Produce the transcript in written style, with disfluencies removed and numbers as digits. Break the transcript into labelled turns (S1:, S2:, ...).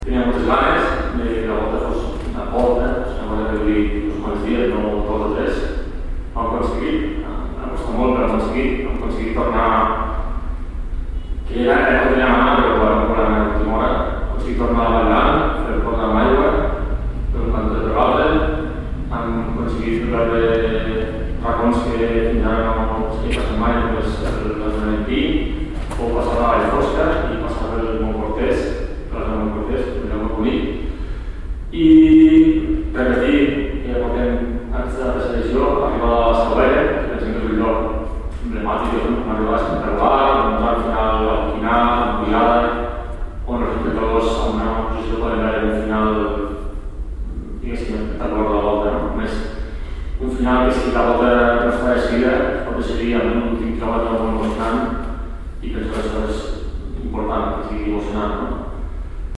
S1: Tenia moltes ganes de la volta fos una volta, una volta que vull uns quants dies, no 2 o 3. Ho hem aconseguit, ha costat molt per aconseguir tornar, que era el que teníem anar, però per la última hora, aconseguir tornar a la Vall, fer tornar amb aigua, per un canto de vegades, hem aconseguit veure racons que fins ara no s'hi passen mai, com és el Valentí, o passar a la Vall Fosca i passar pel Montcortès, i repetir que ja portem antes de la presentació arribar a la Salvera, que pensem que és un lloc emblemàtic on arribar a espectacular, on al final l'Alquinar, l'Ampliada, on els espectadors a una posició poden veure un final diguéssim espectacular de la volta, no? Només un final que si la volta no està decidida pot decidir en l'últim quilòmetre molt emocionant i penso que això és important, que sigui emocionant, no?